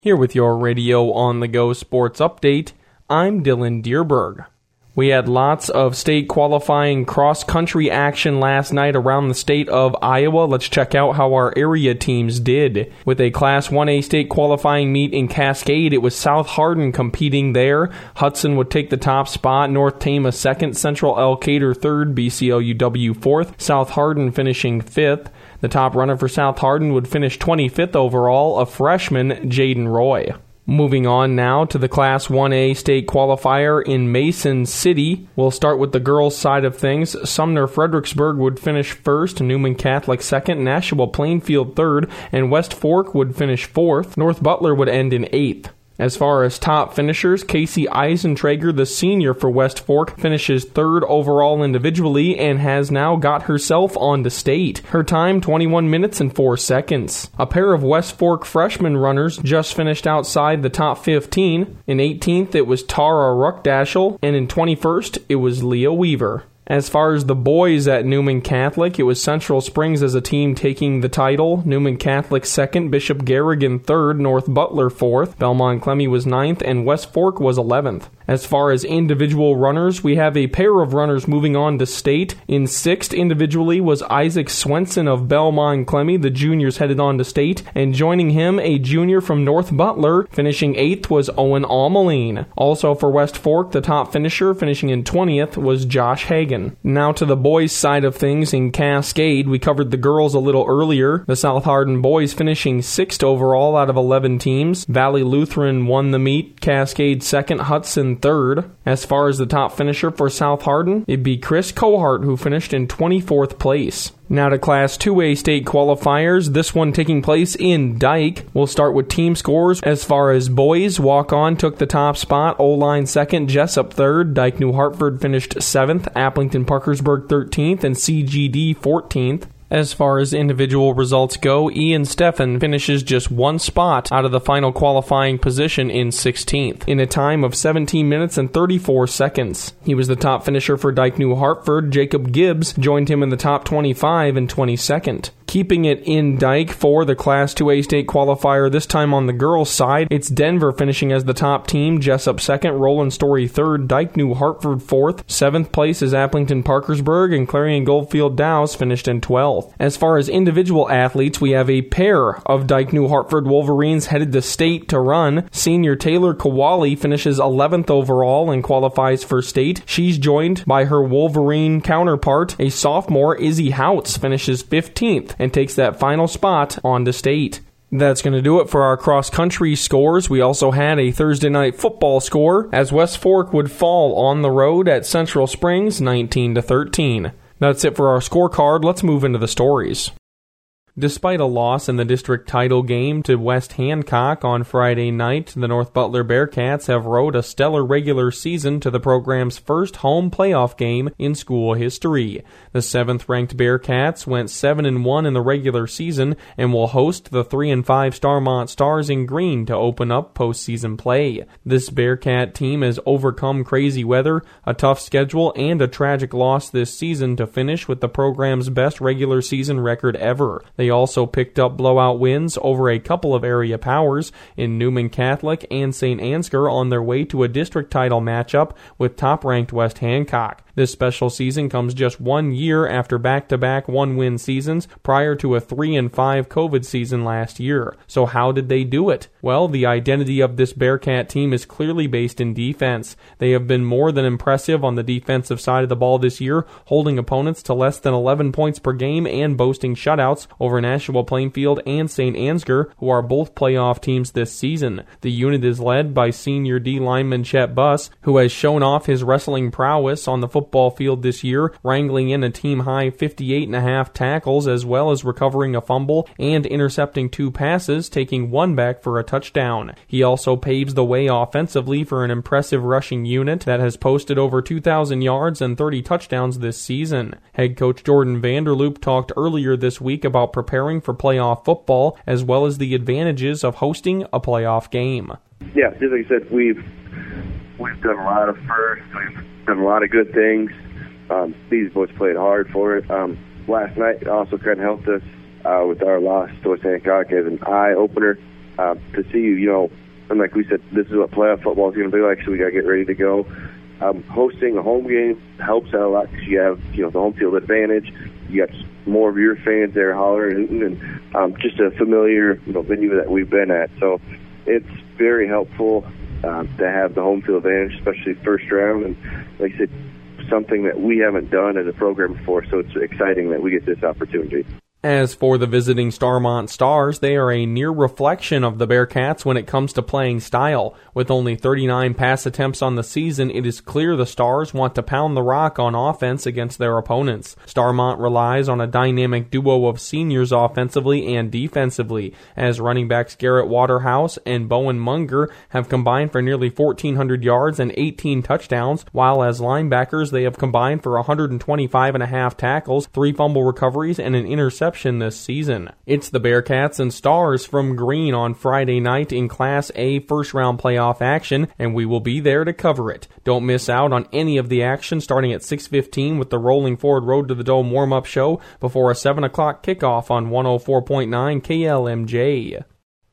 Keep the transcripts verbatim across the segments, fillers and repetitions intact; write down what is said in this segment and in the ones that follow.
Here with your Radio on the Go Sports Update, I'm Dylan Dierberg. We had lots of state qualifying cross-country action last night around the state of Iowa. Let's check out how our area teams did. With a Class one A state qualifying meet in Cascade, it was South Hardin competing there. Hudson would take the top spot, North Tama second, Central Elkader third, B C L U W fourth, South Hardin finishing fifth. The top runner for South Hardin would finish twenty-fifth overall, a freshman, Jaden Roy. Moving on now to the Class one A state qualifier in Mason City. We'll start with the girls' side of things. Sumner Fredericksburg would finish first, Newman Catholic second, Nashua Plainfield third, and West Fork would finish fourth. North Butler would end in eighth. As far as top finishers, Casey Eisentrager, the senior for West Fork, finishes third overall individually and has now got herself on to state. Her time, twenty-one minutes and four seconds. A pair of West Fork freshman runners just finished outside the top fifteen. In eighteenth, it was Tara Ruckdashel, and in twenty-first, it was Leah Weaver. As far as the boys at Newman Catholic, it was Central Springs as a team taking the title. Newman Catholic second, Bishop Garrigan third, North Butler fourth, Belmont Clemmy was ninth, and West Fork was eleventh. As far as individual runners, we have a pair of runners moving on to state. In sixth individually was Isaac Swenson of Belmont Clemmy. The juniors headed on to state, and joining him, a junior from North Butler. Finishing eighth was Owen Almeline. Also for West Fork, the top finisher, finishing in twentieth, was Josh Hagan. Now to the boys' side of things in Cascade. We covered the girls a little earlier. The South Hardin boys finishing sixth overall out of eleven teams. Valley Lutheran won the meet. Cascade second, Hudson third. As far as the top finisher for South Hardin, it'd be Chris Cohart, who finished in twenty-fourth place. Now to Class two A state qualifiers, this one taking place in Dike. We'll start with team scores. As far as boys, Walk-On took the top spot, O-Line second, Jessup third, Dike New Hartford finished seventh, Applington Parkersburg thirteenth, and C G D fourteenth. As far as individual results go, Ian Steffen finishes just one spot out of the final qualifying position in sixteenth, in a time of seventeen minutes and thirty-four seconds. He was the top finisher for Dike New Hartford. Jacob Gibbs joined him in the top twenty-five and twenty-second. Keeping it in Dike for the Class two A state qualifier, this time on the girls' side, it's Denver finishing as the top team, Jessup second, Roland Story third, Dike New Hartford fourth, seventh place is Applington Parkersburg, and Clarion Goldfield Dows finished in twelfth. As far as individual athletes, we have a pair of Dike New Hartford Wolverines headed to state to run. Senior Taylor Kowali finishes eleventh overall and qualifies for state. She's joined by her Wolverine counterpart, a sophomore, Izzy Houts, finishes fifteenth and takes that final spot on to state. That's going to do it for our cross-country scores. We also had a Thursday night football score as West Fork would fall on the road at Central Springs nineteen to thirteen. That's it for our scorecard. Let's move into the stories. Despite a loss in the district title game to West Hancock on Friday night, the North Butler Bearcats have rode a stellar regular season to the program's first home playoff game in school history. The seventh-ranked Bearcats went seven and one in the regular season and will host the three and five Starmont Stars in green to open up postseason play. This Bearcat team has overcome crazy weather, a tough schedule, and a tragic loss this season to finish with the program's best regular season record ever. They also picked up blowout wins over a couple of area powers in Newman Catholic and Saint Ansgar on their way to a district title matchup with top-ranked West Hancock. This special season comes just one year after back-to-back one-win seasons prior to a three and five COVID season last year. So how did they do it? Well, the identity of this Bearcat team is clearly based in defense. They have been more than impressive on the defensive side of the ball this year, holding opponents to less than eleven points per game and boasting shutouts over Nashua Plainfield and Saint Ansgar, who are both playoff teams this season. The unit is led by senior D lineman Chet Buss, who has shown off his wrestling prowess on the football field this year, wrangling in a team-high fifty-eight and a half tackles as well as recovering a fumble and intercepting two passes, taking one back for a touchdown. He also paves the way offensively for an impressive rushing unit that has posted over two thousand yards and thirty touchdowns this season. Head coach Jordan Vanderloop talked earlier this week about preparing for playoff football as well as the advantages of hosting a playoff game. Yeah, just like I said, we've we've done a lot of firsts, we've done a lot of good things. Um, these boys played hard for it. Um, last night also kind of helped us uh, with our loss to West Hancock as an eye-opener. uh, to see, you know, and like we said, this is what playoff football is going to be like, so we got to get ready to go. Um, hosting a home game helps out a lot because you have, you know, the home field advantage. You got more of your fans there hollering, and um, just a familiar, you know, venue that we've been at. So it's very helpful uh, to have the home field advantage, especially first round. And like I said, something that we haven't done as a program before, so it's exciting that we get this opportunity. As for the visiting Starmont Stars, they are a near reflection of the Bearcats when it comes to playing style. With only thirty-nine pass attempts on the season, it is clear the Stars want to pound the rock on offense against their opponents. Starmont relies on a dynamic duo of seniors offensively and defensively, as running backs Garrett Waterhouse and Bowen Munger have combined for nearly fourteen hundred yards and eighteen touchdowns, while as linebackers they have combined for one hundred twenty-five and a half tackles, three fumble recoveries, and an interception this season. It's the Bearcats and Stars from Green on Friday night in Class A first-round playoff action, and we will be there to cover it. Don't miss out on any of the action starting at six fifteen with the Rolling Forward Road to the Dome warm-up show before a seven o'clock kickoff on one oh four point nine K L M J.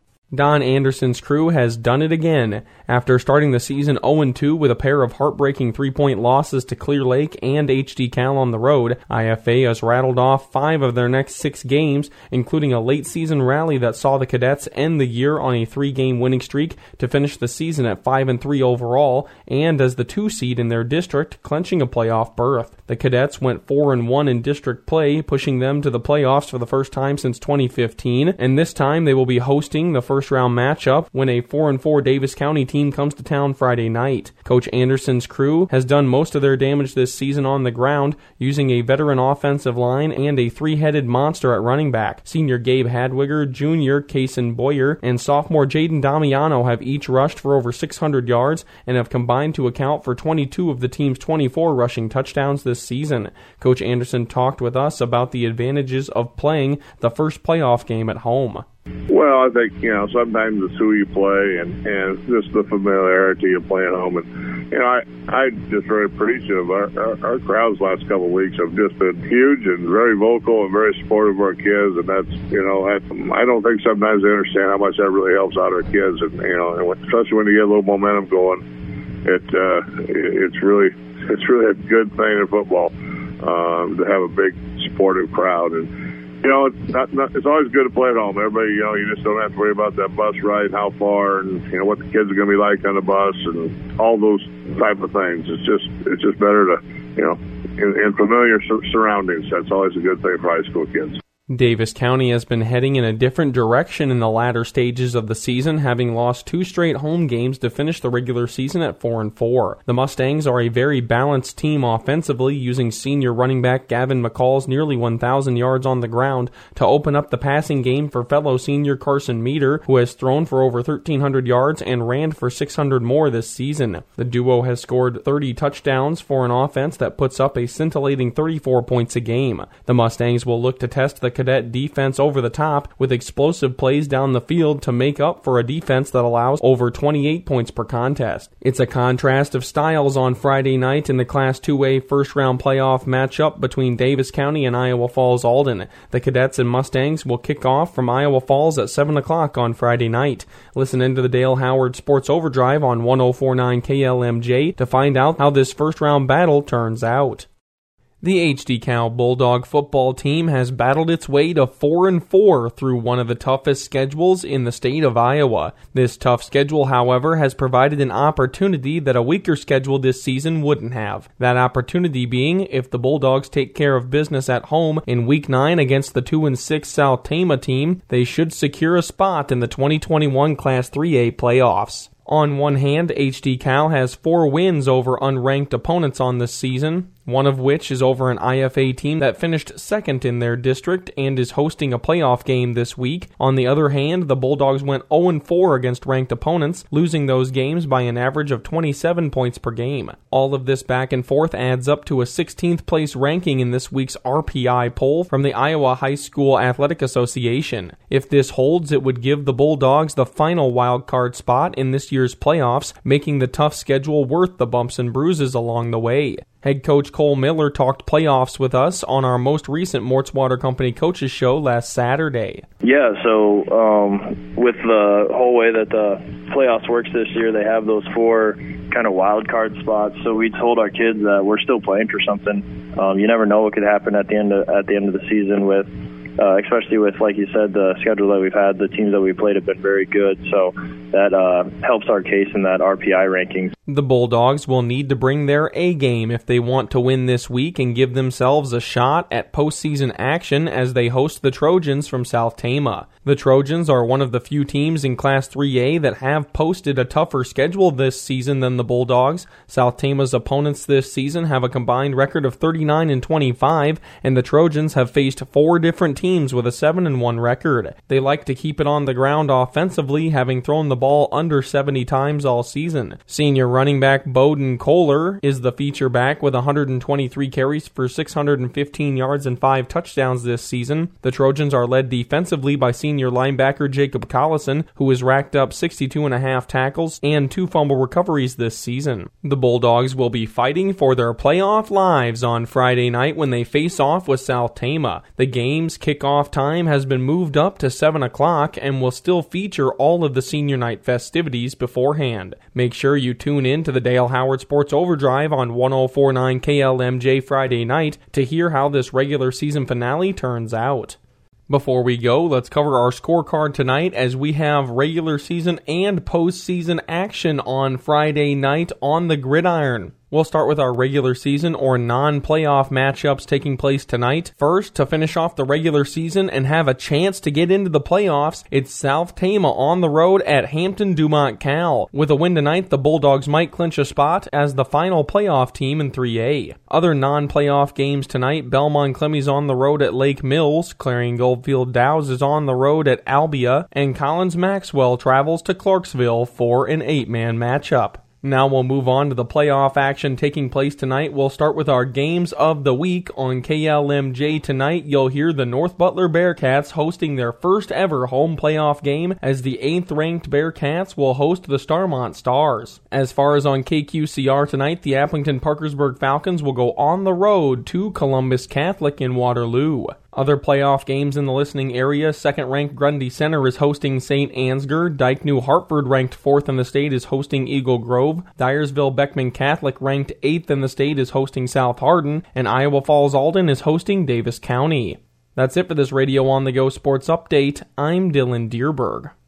Don Anderson's crew has done it again. After starting the season oh and two with a pair of heartbreaking three-point losses to Clear Lake and H D Cal on the road, I F A has rattled off five of their next six games, including a late-season rally that saw the Cadets end the year on a three-game winning streak to finish the season at five and three overall, and as the two seed in their district, clinching a playoff berth. The Cadets went four and one in district play, pushing them to the playoffs for the first time since twenty fifteen, and this time they will be hosting the first round matchup when a four and four Davis County team comes to town Friday night. Coach Anderson's crew has done most of their damage this season on the ground, using a veteran offensive line and a three-headed monster at running back. Senior Gabe Hadwiger, junior Kaysen Boyer, and sophomore Jaden Damiano have each rushed for over six hundred yards and have combined to account for twenty-two of the team's twenty-four rushing touchdowns this season. Coach Anderson talked with us about the advantages of playing the first playoff game at home. Well, I think, you know, sometimes it's who you play and, and just the familiarity of playing home. And, you know, I, I just very appreciative. Our, our, our crowds last couple of weeks have just been huge and very vocal and very supportive of our kids. And that's, you know, I, I don't think sometimes they understand how much that really helps out our kids. And, you know, and especially when you get a little momentum going, it, uh, it, it's really, it's really a good thing in football, um, to have a big supportive crowd. And, you know, it's, not, not, it's always good to play at home. Everybody, you know, you just don't have to worry about that bus ride, how far, and, you know, what the kids are going to be like on the bus and all those type of things. It's just it's just better to, you know, in, in familiar sur- surroundings. That's always a good thing for high school kids. Davis County has been heading in a different direction in the latter stages of the season, having lost two straight home games to finish the regular season at four and four. The Mustangs are a very balanced team offensively, using senior running back Gavin McCall's nearly one thousand yards on the ground to open up the passing game for fellow senior Carson Meter, who has thrown for over thirteen hundred yards and ran for six hundred more this season. The duo has scored thirty touchdowns for an offense that puts up a scintillating thirty-four points a game. The Mustangs will look to test the Cadet defense over the top with explosive plays down the field to make up for a defense that allows over twenty-eight points per contest. It's a contrast of styles on Friday night in the Class two A first-round playoff matchup between Davis County and Iowa Falls Alden. The Cadets and Mustangs will kick off from Iowa Falls at seven o'clock on Friday night. Listen into the Dale Howard Sports Overdrive on one oh four point nine K L M J to find out how this first-round battle turns out. The H D Cal Bulldog football team has battled its way to four and four through one of the toughest schedules in the state of Iowa. This tough schedule, however, has provided an opportunity that a weaker schedule this season wouldn't have. That opportunity being, if the Bulldogs take care of business at home in Week nine against the two and six South Tama team, they should secure a spot in the twenty twenty-one Class three A playoffs. On one hand, H D Cal has four wins over unranked opponents on this season, one of which is over an I F A team that finished second in their district and is hosting a playoff game this week. On the other hand, the Bulldogs went oh and four against ranked opponents, losing those games by an average of twenty-seven points per game. All of this back and forth adds up to a sixteenth place ranking in this week's R P I poll from the Iowa High School Athletic Association. If this holds, it would give the Bulldogs the final wild card spot in this year's playoffs, making the tough schedule worth the bumps and bruises along the way. Head coach Cole Miller talked playoffs with us on our most recent Mort's Water Company coaches show last Saturday. Yeah, so um, with the whole way that the playoffs works this year, they have those four kind of wild card spots. So we told our kids that we're still playing for something. Um, you never know what could happen at the end of, at the end of the season with. Uh, especially with, like you said, the schedule that we've had, the teams that we played have been very good. So that uh, helps our case in that R P I rankings. The Bulldogs will need to bring their A game if they want to win this week and give themselves a shot at postseason action as they host the Trojans from South Tama. The Trojans are one of the few teams in Class three A that have posted a tougher schedule this season than the Bulldogs. South Tama's opponents this season have a combined record of thirty-nine and twenty-five, and the Trojans have faced four different teams with a seven and one record. They like to keep it on the ground offensively, having thrown the ball under seventy times all season. Senior running back Bowden Kohler is the feature back with one hundred twenty-three carries for six hundred fifteen yards and five touchdowns this season. The Trojans are led defensively by senior linebacker Jacob Collison, who has racked up sixty-two and a half tackles and two fumble recoveries this season. The Bulldogs will be fighting for their playoff lives on Friday night when they face off with South Tama. The game's kickoff time has been moved up to seven o'clock and will still feature all of the senior night festivities beforehand. Make sure you tune in to the Dale Howard Sports Overdrive on one oh four point nine K L M J Friday night to hear how this regular season finale turns out. Before we go, let's cover our scorecard tonight as we have regular season and postseason action on Friday night on the gridiron. We'll start with our regular season or non-playoff matchups taking place tonight. First, to finish off the regular season and have a chance to get into the playoffs, it's South Tama on the road at Hampton Dumont Cal. With a win tonight, the Bulldogs might clinch a spot as the final playoff team in three A. Other non-playoff games tonight, Belmont Clemmie's on the road at Lake Mills, Clarion Goldfield Dows is on the road at Albia, and Collins Maxwell travels to Clarksville for an eight-man matchup. Now we'll move on to the playoff action taking place tonight. We'll start with our games of the week on K L M J tonight. You'll hear the North Butler Bearcats hosting their first ever home playoff game as the eighth ranked Bearcats will host the Starmont Stars. As far as on K Q C R tonight, the Applington Parkersburg Falcons will go on the road to Columbus Catholic in Waterloo. Other playoff games in the listening area, second-ranked Grundy Center is hosting Saint Ansgar. Dyke New Hartford, ranked fourth in the state, is hosting Eagle Grove. Dyersville Beckman Catholic, ranked eighth in the state, is hosting South Hardin. And Iowa Falls Alden is hosting Davis County. That's it for this Radio On The Go Sports Update. I'm Dylan Dierberg.